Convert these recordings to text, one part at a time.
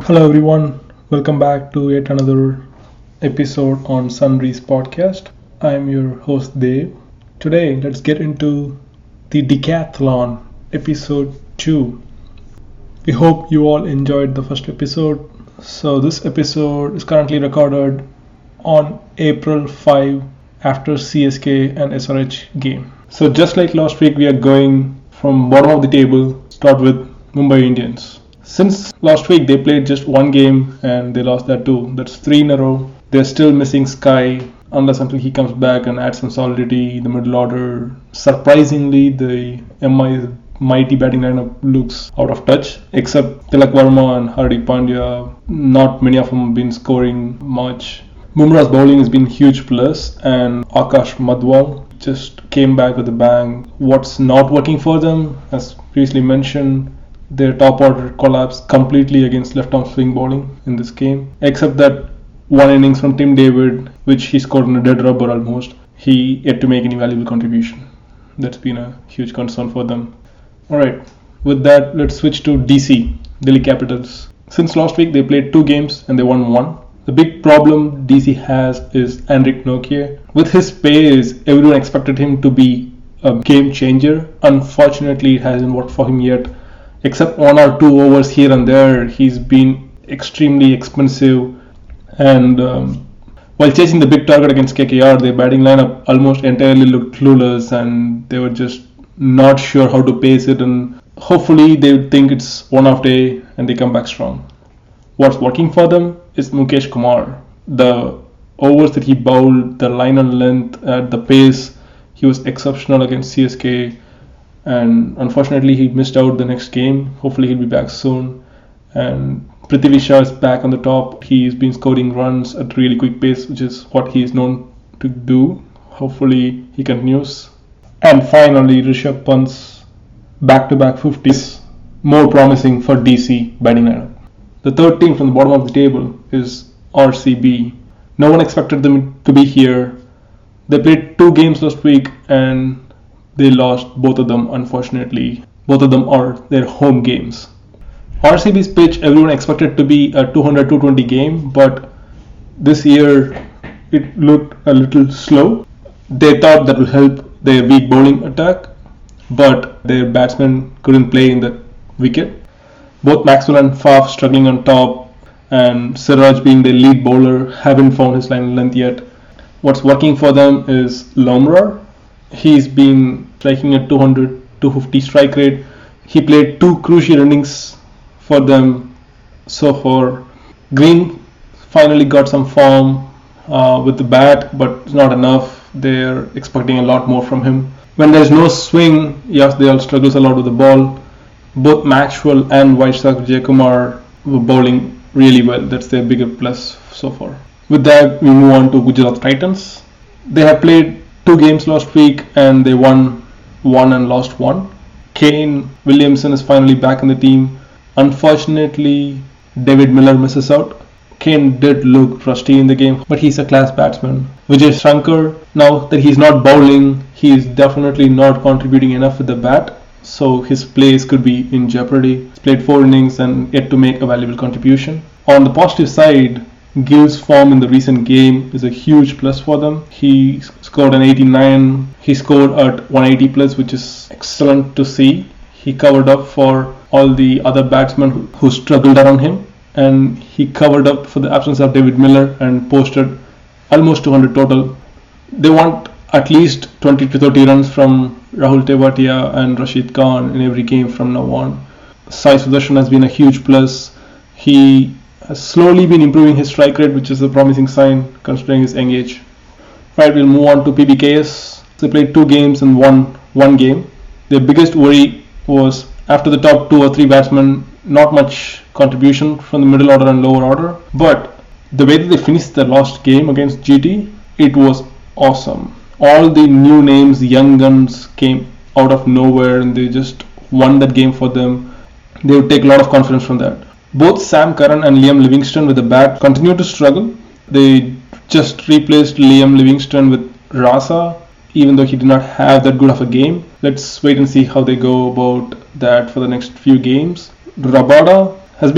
Hello everyone, welcome back to yet another episode on Sunrise podcast. I'm your host Dave. Today, let's get into the Decathlon episode 2. We hope you all enjoyed the first episode. So, this episode is currently recorded on April 5 after CSK and SRH game. So, just like last week, we are going from bottom of the table, start with Mumbai Indians. Since last week they played just one game and they lost that too. That's 3 in a row. They're still missing Sky unless until he comes back and adds some solidity in the middle order. Surprisingly, the MI's mighty batting lineup looks out of touch, except Tilak Verma and Hardik Pandya. Not many of them have been scoring much. Bumrah's bowling has been huge plus, and Akash Madhwal just came back with a bang. What's not working for them, as previously mentioned, their top order collapsed completely against left-arm swing bowling in this game, except that one innings from Tim David, which he scored on a dead rubber almost. He yet to make any valuable contribution. That's been a huge concern for them. Alright, with that, let's switch to DC, Delhi Capitals. Since last week, they played 2 games and they won 1. The big problem DC has is Henrik Nokia. With his pace, everyone expected him to be a game changer. Unfortunately, it hasn't worked for him yet. Except 1 or 2 overs here and there, he's been extremely expensive. And while chasing the big target against KKR, their batting lineup almost entirely looked clueless and they were just not sure how to pace it. And hopefully they would think it's one-off day and they come back strong. What's working for them is Mukesh Kumar. The overs that he bowled, the line and length, at the pace, he was exceptional against CSK. And unfortunately he missed out the next game. Hopefully he'll be back soon. And Prithvi Shaw is back on the top. He's been scoring runs at really quick pace, which is what he is known to do. Hopefully he continues. And finally, Rishabh Pant's back-to-back 50s, more promising for DC batting lineup. The third team from the bottom of the table is RCB. No one expected them to be here. They played 2 games last week and they lost both of them, unfortunately. Both of them are their home games. RCB's pitch, everyone expected to be a 200-220 game, but this year it looked a little slow. They thought that would help their weak bowling attack, but their batsmen couldn't play in the wicket. Both Maxwell and Faf struggling on top, and Siraj being their lead bowler haven't found his line length yet. What's working for them is Lomrar. He's been striking at 200-250 strike rate. He played 2 crucial innings for them so far. Green finally got some form with the bat, but it's not enough. They're expecting a lot more from him. When there's no swing, yes, they all struggles a lot with the ball. Both Maxwell and Vaishak Jayakumar were bowling really well. That's their bigger plus so far. With that, we move on to Gujarat Titans. They have played 2 games last week and they won 1 and lost 1. Kane Williamson is finally back in the team. Unfortunately, David Miller misses out. Kane did look rusty in the game, but he's a class batsman. Vijay Shankar, now that he's not bowling, he is definitely not contributing enough with the bat, so his place could be in jeopardy. He's played 4 innings and yet to make a valuable contribution. On the positive side, Gill's form in the recent game is a huge plus for them. He scored an 89. He scored at 180 plus, which is excellent to see. He covered up for all the other batsmen who struggled around him, and he covered up for the absence of David Miller and posted almost 200 total. They want at least 20 to 30 runs from Rahul Tewatia and Rashid Khan in every game from now on. Sai Sudarshan has been a huge plus. He has slowly been improving his strike rate, which is a promising sign considering his young age. Right, we'll move on to PBKS. They played 2 games and won 1 game. Their biggest worry was after the top 2 or 3 batsmen, not much contribution from the middle order and lower order. But the way that they finished their last game against GT, it was awesome. All the new names, young guns came out of nowhere and they just won that game for them. They would take a lot of confidence from that. Both Sam Curran and Liam Livingstone with the bat continue to struggle. They just replaced Liam Livingstone with Rasa, even though he did not have that good of a game. Let's wait and see how they go about that for the next few games. Rabada has been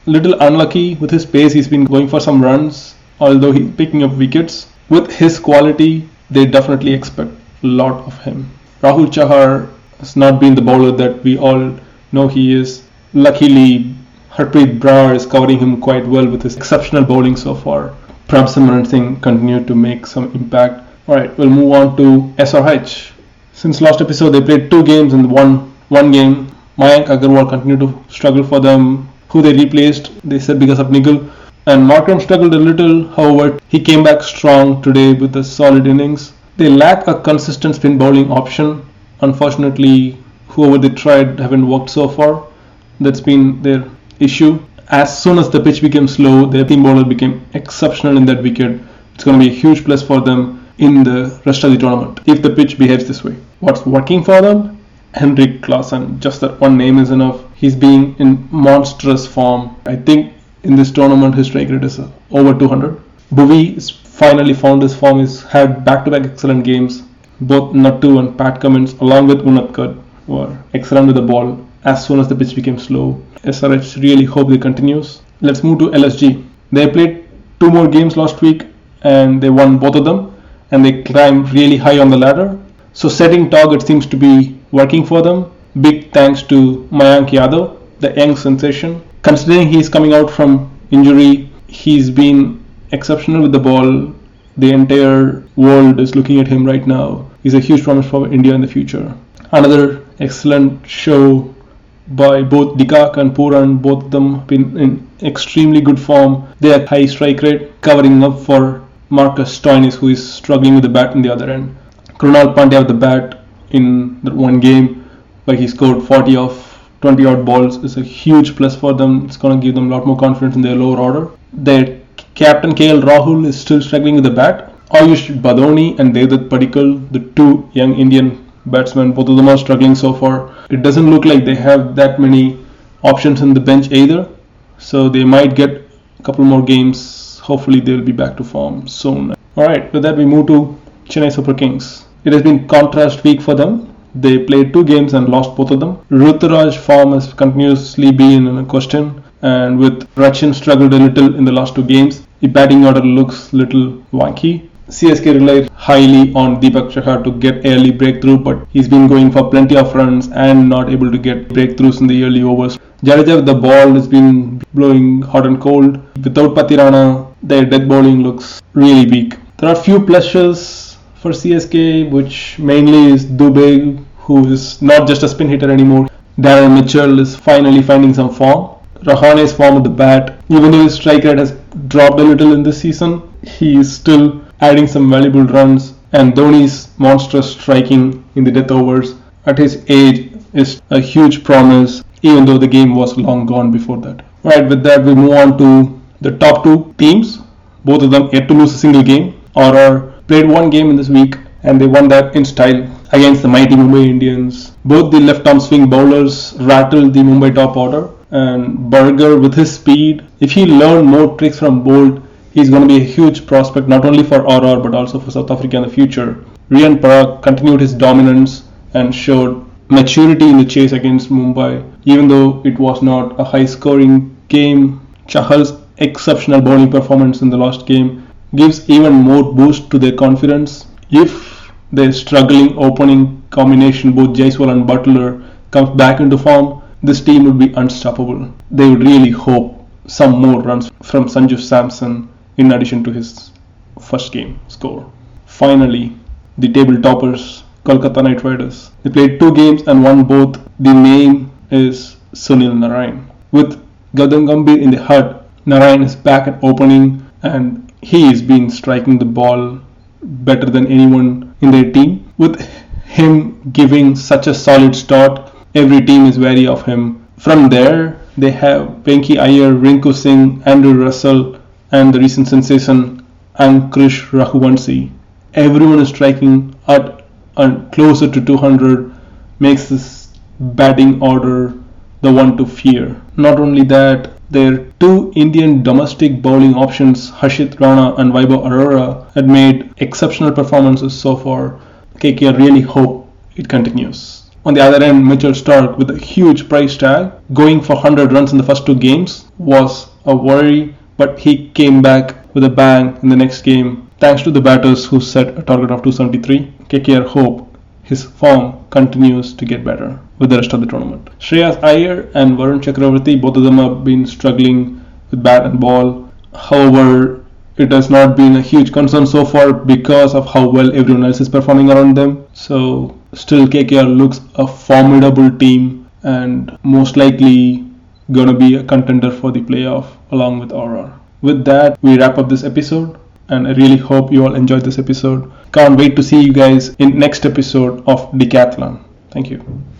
little unlucky with his pace. He's been going for some runs, although he's picking up wickets. With his quality, they definitely expect a lot of him. Rahul Chahar has not been the bowler that we all know he is. Luckily, Harpreet Brar is covering him quite well with his exceptional bowling so far. Prabhsimran Singh continued to make some impact. Alright, we'll move on to SRH. Since last episode, they played 2 games and one game. Mayank Agarwal continued to struggle for them. Who they replaced, they said because of Nigel. And Markram struggled a little, however, he came back strong today with a solid innings. They lack a consistent spin bowling option. Unfortunately, whoever they tried haven't worked so far. That's been their issue. As soon as the pitch became slow, their team bowler became exceptional in that wicket. It's going to be a huge plus for them in the rest of the tournament if the pitch behaves this way. What's working for them? Henrik Klassen. Just that one name is enough. He's being in monstrous form. I think in this tournament his strike rate is over 200. Bhuvi has finally found his form. He's had back-to-back excellent games. Both Nattu and Pat Cummins along with Unadkat were excellent with the ball as soon as the pitch became slow. SRH really hope they continues. Let's move to LSG. They played 2 more games last week and they won both of them and they climbed really high on the ladder. So setting target seems to be working for them. Big thanks to Mayank Yadav, the young sensation. Considering he's coming out from injury, he's been exceptional with the ball. The entire world is looking at him right now. He's a huge promise for India in the future. Another excellent show by both Dikak and Puran. Both of them have been in extremely good form. They have high strike rate, covering up for Marcus Stoinis, who is struggling with the bat in the other end. Krunal Pandya with the bat in that one game, where he scored 40 of 20 odd balls, is a huge plus for them. It's going to give them a lot more confidence in their lower order. Their captain KL Rahul is still struggling with the bat. Ayush Badoni and Devdutt Padikkal, the 2 young Indian batsmen, both of them are struggling so far. It doesn't look like they have that many options in the bench either, so they might get a couple more games. Hopefully they'll be back to form soon. Alright, with that we move to Chennai Super Kings. It has been contrast week for them. They played 2 games and lost both of them. Ruturaj form has continuously been in a question, and with Rachin struggled a little in the last 2 games, the batting order looks a little wonky. CSK relied highly on Deepak Chahar to get early breakthrough, but he's been going for plenty of runs and not able to get breakthroughs in the early overs. Jadeja with the ball has been blowing hot and cold. Without Pathirana, their death bowling looks really weak. There are few pluses for CSK, which mainly is Dubey, who is not just a spin hitter anymore. Darren Mitchell is finally finding some form. Rahane's form with the bat, even though his strike rate has dropped a little in this season, he is still adding some valuable runs, and Dhoni's monstrous striking in the death overs at his age is a huge promise, even though the game was long gone before that. Right, with that we move on to the top 2 teams. Both of them yet to lose a single game. RR played 1 game in this week and they won that in style against the mighty Mumbai Indians. Both the left-arm swing bowlers rattled the Mumbai top order, and Berger with his speed, if he learned more tricks from Bolt, he's going to be a huge prospect not only for RR but also for South Africa in the future. Riyan Parag continued his dominance and showed maturity in the chase against Mumbai. Even though it was not a high-scoring game, Chahal's exceptional bowling performance in the last game gives even more boost to their confidence. If their struggling opening combination, both Jaiswal and Butler, comes back into form, this team would be unstoppable. They would really hope some more runs from Sanju Samson in addition to his first game score. Finally, the table toppers, Kolkata Knight Riders. They played 2 games and won both. The name is Sunil Narine. With Gautam Gambhir in the hut, Narine is back at opening and he has been striking the ball better than anyone in their team. With him giving such a solid start, every team is wary of him. From there, they have Venki Iyer, Rinku Singh, Andrew Russell, and the recent sensation Ankush Raghuvanshi. Everyone is striking at closer to 200, makes this batting order the one to fear. Not only that, their 2 Indian domestic bowling options, Harshit Rana and Vaibhav Arora, had made exceptional performances so far. KKR really hope it continues. On the other end, Mitchell Stark, with a huge price tag, going for 100 runs in the first 2 games was a worry, but he came back with a bang in the next game thanks to the batters who set a target of 273. KKR hope his form continues to get better with the rest of the tournament. Shreyas Iyer and Varun Chakravarti, both of them have been struggling with bat and ball. However, it has not been a huge concern so far because of how well everyone else is performing around them. So still KKR looks a formidable team and most likely gonna be a contender for the playoff along with Aurora. With that, we wrap up this episode, and I really hope you all enjoyed this episode. Can't wait to see you guys in next episode of Decathlon. Thank you.